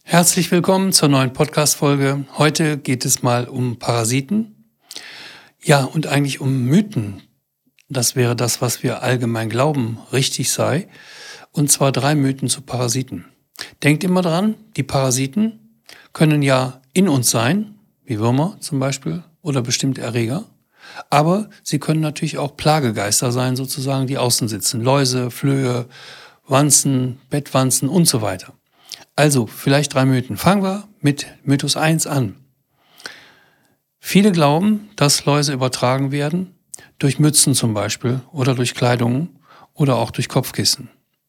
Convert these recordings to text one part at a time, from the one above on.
Herzlich willkommen zur neuen Podcast-Folge. Heute geht es mal um Parasiten. Ja, und eigentlich um Mythen. Das wäre das, was wir allgemein glauben, richtig sei. Und zwar 3 Mythen zu Parasiten. Denkt immer dran, die Parasiten können ja in uns sein, wie Würmer zum Beispiel oder bestimmte Erreger. Aber sie können natürlich auch Plagegeister sein, sozusagen, die außen sitzen. Läuse, Flöhe, Wanzen, Bettwanzen und so weiter. Also, vielleicht 3 Mythen. Fangen wir mit Mythos 1 an. Viele glauben, dass Läuse übertragen werden, durch Mützen zum Beispiel oder durch Kleidung oder auch durch Kopfkissen.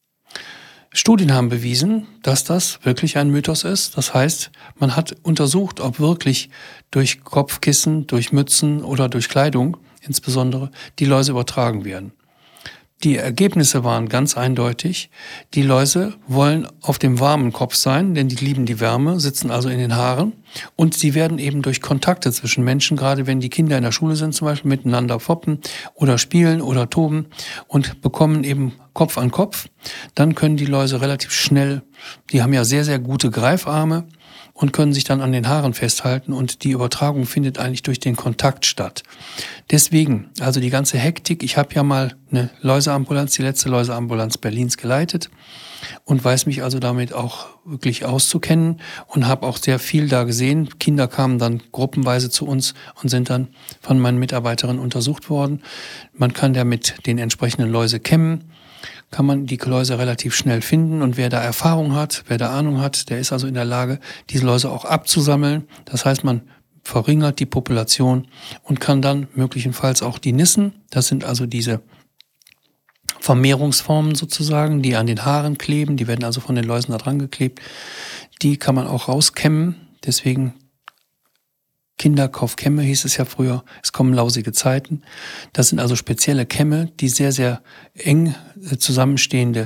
Studien haben bewiesen, dass das wirklich ein Mythos ist. Das heißt, man hat untersucht, ob wirklich durch Kopfkissen, durch Mützen oder durch Kleidung insbesondere die Läuse übertragen werden. Die Ergebnisse waren ganz eindeutig. Die Läuse wollen auf dem warmen Kopf sein, denn die lieben die Wärme, sitzen also in den Haaren. Und sie werden eben durch Kontakte zwischen Menschen, gerade wenn die Kinder in der Schule sind zum Beispiel, miteinander foppen oder spielen oder toben und bekommen eben Kopf an Kopf. Dann können die Läuse relativ schnell, die haben ja sehr, sehr gute Greifarme und können sich dann an den Haaren festhalten und die Übertragung findet eigentlich durch den Kontakt statt. Deswegen, also die ganze Hektik, ich habe ja mal eine Läuseambulanz, die letzte Läuseambulanz Berlins geleitet und weiß mich also damit auch wirklich auszukennen und habe auch sehr viel da gesehen. Kinder kamen dann gruppenweise zu uns und sind dann von meinen Mitarbeiterinnen untersucht worden. Man kann ja mit den entsprechenden Läusekämmen kann man die Läuse relativ schnell finden und wer da Erfahrung hat, wer da Ahnung hat, der ist also in der Lage, diese Läuse auch abzusammeln. Das heißt, man verringert die Population und kann dann möglicherweise auch die Nissen, das sind also diese Vermehrungsformen sozusagen, die an den Haaren kleben, die werden also von den Läusen da dran geklebt, die kann man auch rauskämmen, deswegen Kinderkauf Kämme hieß es ja früher, es kommen lausige Zeiten. Das sind also spezielle Kämme, die sehr, sehr eng zusammenstehende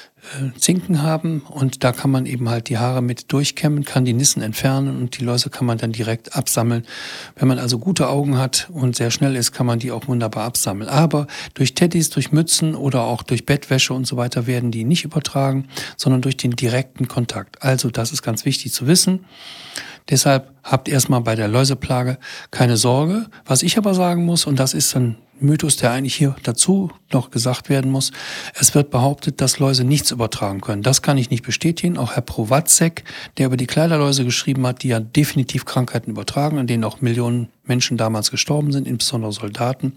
Zinken haben und da kann man eben halt die Haare mit durchkämmen, kann die Nissen entfernen und die Läuse kann man dann direkt absammeln. Wenn man also gute Augen hat und sehr schnell ist, kann man die auch wunderbar absammeln. Aber durch Teddys, durch Mützen oder auch durch Bettwäsche und so weiter werden die nicht übertragen, sondern durch den direkten Kontakt. Also das ist ganz wichtig zu wissen. Deshalb habt erstmal bei der Läuseplage keine Sorge. Was ich aber sagen muss, und das ist ein Mythos, der eigentlich hier dazu noch gesagt werden muss, es wird behauptet, dass Läuse nichts übertragen können. Das kann ich nicht bestätigen. Auch Herr Prowatzek, der über die Kleiderläuse geschrieben hat, die ja definitiv Krankheiten übertragen, an denen auch Millionen Menschen damals gestorben sind, insbesondere Soldaten.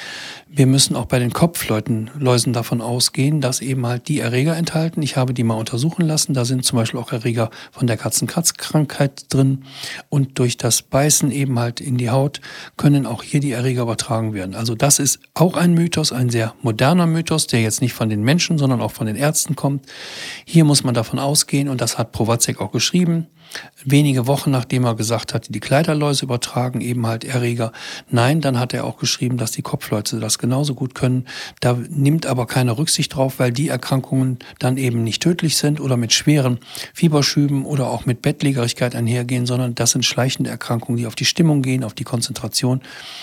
Wir müssen auch bei den Kopfläusen davon ausgehen, dass eben halt die Erreger enthalten. Ich habe die mal untersuchen lassen. Da sind zum Beispiel auch Erreger von der Katzenkratzkrankheit drin. Und durch das Beißen eben halt in die Haut können auch hier die Erreger übertragen werden. Also das ist auch ein Mythos, ein sehr moderner Mythos, der jetzt nicht von den Menschen, sondern auch von den Ärzten kommt. Hier muss man davon ausgehen, und das hat Prowatzek auch geschrieben, wenige Wochen nachdem er gesagt hat, die Kleiderläuse übertragen eben halt Erreger. Nein, dann hat er auch geschrieben, dass die Kopfläuse das genauso gut können. Da nimmt aber keine Rücksicht drauf, weil die Erkrankungen dann eben nicht tödlich sind oder mit schweren Fieberschüben oder auch mit Bettlägerigkeit einhergehen, sondern das sind schleichende Erkrankungen, die auf die Stimmung gehen, auf die Konzentration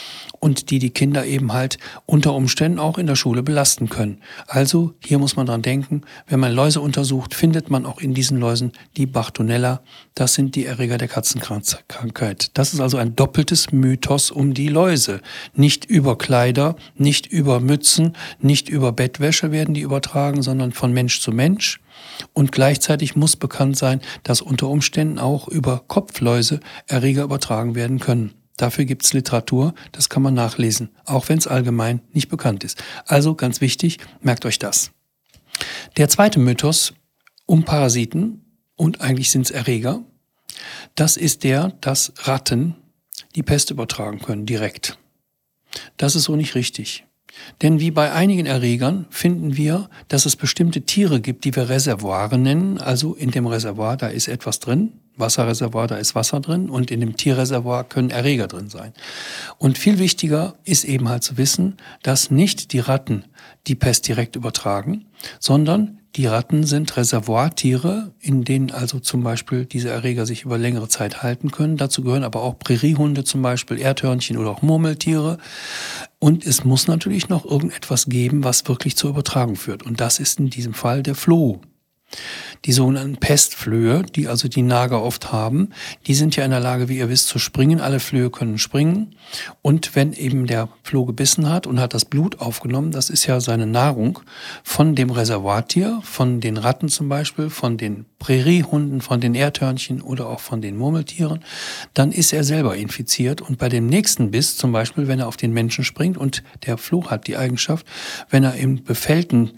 und die Kinder eben halt unter Umständen auch in der Schule belasten können. Also hier muss man dran denken, wenn man Läuse untersucht, findet man auch in diesen Läusen die Bartonella. Das sind die Erreger der Katzenkrankheit. Das ist also ein doppeltes Mythos um die Läuse. Nicht über Kleider, nicht über Mützen, nicht über Bettwäsche werden die übertragen, sondern von Mensch zu Mensch. Und gleichzeitig muss bekannt sein, dass unter Umständen auch über Kopfläuse Erreger übertragen werden können. Dafür gibt's Literatur, das kann man nachlesen, auch wenn es allgemein nicht bekannt ist. Also ganz wichtig, merkt euch das. Der zweite Mythos um Parasiten, und eigentlich sind es Erreger, das ist der, dass Ratten die Pest übertragen können, direkt. Das ist so nicht richtig. Denn wie bei einigen Erregern finden wir, dass es bestimmte Tiere gibt, die wir Reservoire nennen. Also in dem Reservoir, da ist etwas drin, Wasserreservoir, da ist Wasser drin und in dem Tierreservoir können Erreger drin sein. Und viel wichtiger ist eben halt zu wissen, dass nicht die Ratten die Pest direkt übertragen, sondern die Ratten sind Reservoirtiere, in denen also zum Beispiel diese Erreger sich über längere Zeit halten können. Dazu gehören aber auch Präriehunde zum Beispiel, Erdhörnchen oder auch Murmeltiere. Und es muss natürlich noch irgendetwas geben, was wirklich zur Übertragung führt. Und das ist in diesem Fall der Floh. Die sogenannten Pestflöhe, die also die Nager oft haben, die sind ja in der Lage, wie ihr wisst, zu springen. Alle Flöhe können springen. Und wenn eben der Floh gebissen hat und hat das Blut aufgenommen, das ist ja seine Nahrung, von dem Reservoirtier, von den Ratten zum Beispiel, von den Präriehunden, von den Erdhörnchen oder auch von den Murmeltieren, dann ist er selber infiziert. Und bei dem nächsten Biss, zum Beispiel, wenn er auf den Menschen springt, und der Floh hat die Eigenschaft, wenn er im befällten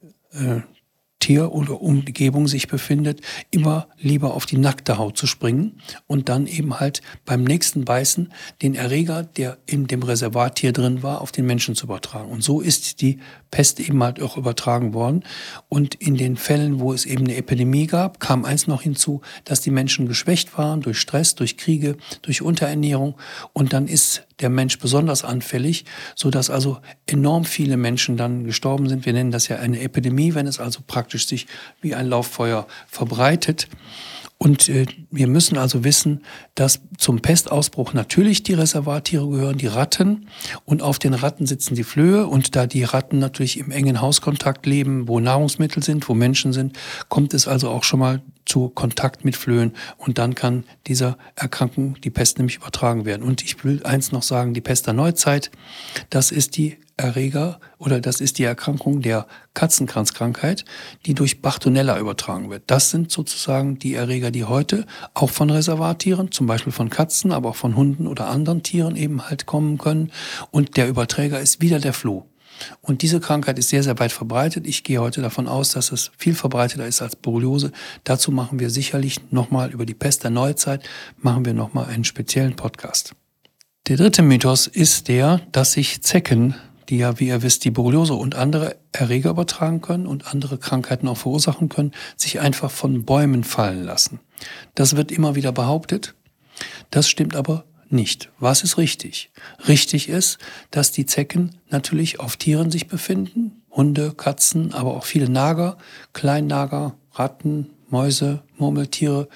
Tier oder Umgebung sich befindet, immer lieber auf die nackte Haut zu springen und dann eben halt beim nächsten Beißen den Erreger, der in dem Reservoirtier drin war, auf den Menschen zu übertragen. Und so ist die Pest eben halt auch übertragen worden. Und in den Fällen, wo es eben eine Epidemie gab, kam eins noch hinzu, dass die Menschen geschwächt waren durch Stress, durch Kriege, durch Unterernährung. Und dann ist der Mensch besonders anfällig, sodass also enorm viele Menschen dann gestorben sind. Wir nennen das ja eine Epidemie, wenn es also praktisch sich wie ein Lauffeuer verbreitet. Und wir müssen also wissen, dass zum Pestausbruch natürlich die Reservoirtiere gehören, die Ratten. Und auf den Ratten sitzen die Flöhe. Und da die Ratten natürlich im engen Hauskontakt leben, wo Nahrungsmittel sind, wo Menschen sind, kommt es also auch schon mal zu Kontakt mit Flöhen. Und dann kann dieser Erkrankung, die Pest, nämlich übertragen werden. Und ich will eins noch sagen, die Pest der Neuzeit, das ist die Erreger oder das ist die Erkrankung der Katzenkranzkrankheit, die durch Bartonella übertragen wird. Das sind sozusagen die Erreger, die heute auch von Reservoirtieren, zum Beispiel von Katzen, aber auch von Hunden oder anderen Tieren eben halt kommen können. Und der Überträger ist wieder der Floh. Und diese Krankheit ist sehr, sehr weit verbreitet. Ich gehe heute davon aus, dass es viel verbreiteter ist als Borreliose. Dazu machen wir sicherlich nochmal über die Pest der Neuzeit, machen wir nochmal einen speziellen Podcast. Der dritte Mythos ist der, dass sich Zecken, die ja, wie ihr wisst, die Borreliose und andere Erreger übertragen können und andere Krankheiten auch verursachen können, sich einfach von Bäumen fallen lassen. Das wird immer wieder behauptet. Das stimmt aber nicht. Was ist richtig? Richtig ist, dass die Zecken natürlich auf Tieren sich befinden. Hunde, Katzen, aber auch viele Nager, Kleinnager, Ratten, Mäuse, Murmeltiere,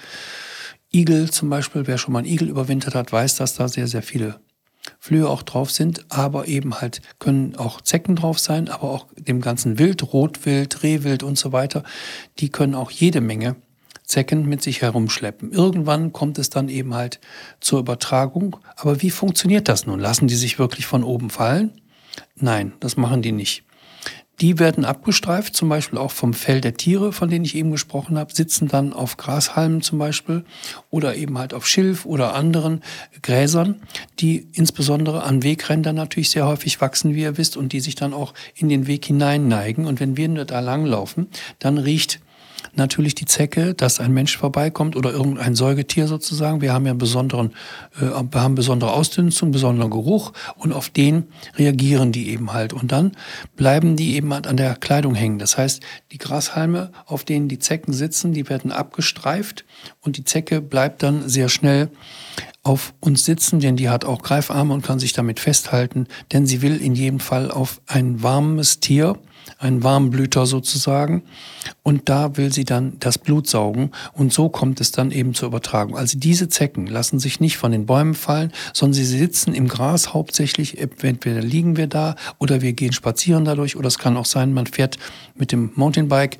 Igel zum Beispiel. Wer schon mal einen Igel überwintert hat, weiß, dass da sehr, sehr viele Flöhe auch drauf sind, aber eben halt können auch Zecken drauf sein, aber auch dem ganzen Wild, Rotwild, Rehwild und so weiter, die können auch jede Menge Zecken mit sich herumschleppen. Irgendwann kommt es dann eben halt zur Übertragung. Aber wie funktioniert das nun? Lassen die sich wirklich von oben fallen? Nein, das machen die nicht. Die werden abgestreift, zum Beispiel auch vom Fell der Tiere, von denen ich eben gesprochen habe, sitzen dann auf Grashalmen zum Beispiel oder eben halt auf Schilf oder anderen Gräsern, die insbesondere an Wegrändern natürlich sehr häufig wachsen, wie ihr wisst, und die sich dann auch in den Weg hinein neigen. Und wenn wir da langlaufen, dann riecht natürlich die Zecke, dass ein Mensch vorbeikommt oder irgendein Säugetier sozusagen. Wir haben ja besondere Ausdünstung, besonderen Geruch und auf den reagieren die eben halt. Und dann bleiben die eben halt an der Kleidung hängen. Das heißt, die Grashalme, auf denen die Zecken sitzen, die werden abgestreift und die Zecke bleibt dann sehr schnell auf uns sitzen, denn die hat auch Greifarme und kann sich damit festhalten, denn sie will in jedem Fall auf ein warmes Tier, ein Warmblüter sozusagen, und da will sie dann das Blut saugen und so kommt es dann eben zur Übertragung. Also diese Zecken lassen sich nicht von den Bäumen fallen, sondern sie sitzen im Gras hauptsächlich, entweder liegen wir da oder wir gehen spazieren dadurch oder es kann auch sein, man fährt mit dem Mountainbike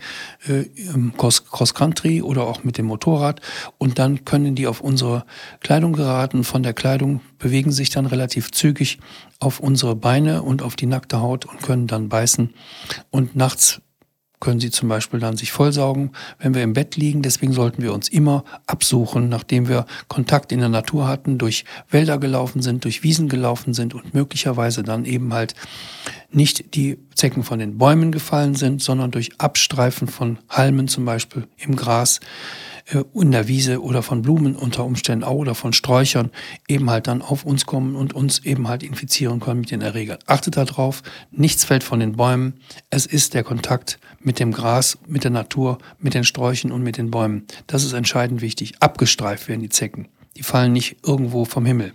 Cross-Country oder auch mit dem Motorrad und dann können die auf unsere Kleidung geraten, von der Kleidung bewegen sich dann relativ zügig auf unsere Beine und auf die nackte Haut und können dann beißen. Und nachts können sie zum Beispiel dann sich vollsaugen, wenn wir im Bett liegen. Deswegen sollten wir uns immer absuchen, nachdem wir Kontakt in der Natur hatten, durch Wälder gelaufen sind, durch Wiesen gelaufen sind und möglicherweise dann eben halt nicht die Zecken von den Bäumen gefallen sind, sondern durch Abstreifen von Halmen zum Beispiel im Gras, in der Wiese oder von Blumen unter Umständen auch oder von Sträuchern eben halt dann auf uns kommen und uns eben halt infizieren können mit den Erregern. Achtet darauf, nichts fällt von den Bäumen. Es ist der Kontakt mit dem Gras, mit der Natur, mit den Sträuchen und mit den Bäumen. Das ist entscheidend wichtig. Abgestreift werden die Zecken. Die fallen nicht irgendwo vom Himmel.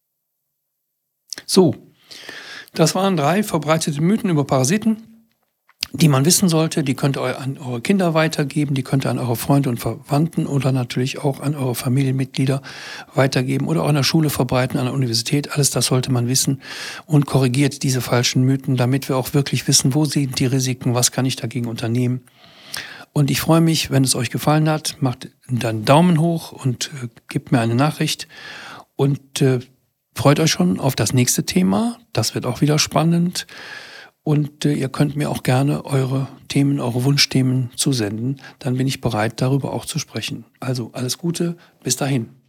So, das waren 3 verbreitete Mythen über Parasiten, die man wissen sollte. Die könnt ihr an eure Kinder weitergeben, die könnt ihr an eure Freunde und Verwandten oder natürlich auch an eure Familienmitglieder weitergeben oder auch in der Schule verbreiten, an der Universität. Alles das sollte man wissen und korrigiert diese falschen Mythen, damit wir auch wirklich wissen, wo sind die Risiken, was kann ich dagegen unternehmen. Und ich freue mich, wenn es euch gefallen hat. Macht dann Daumen hoch und gebt mir eine Nachricht. Und freut euch schon auf das nächste Thema. Das wird auch wieder spannend. Und ihr könnt mir auch gerne eure Themen, eure Wunschthemen zusenden. Dann bin ich bereit, darüber auch zu sprechen. Also alles Gute, bis dahin.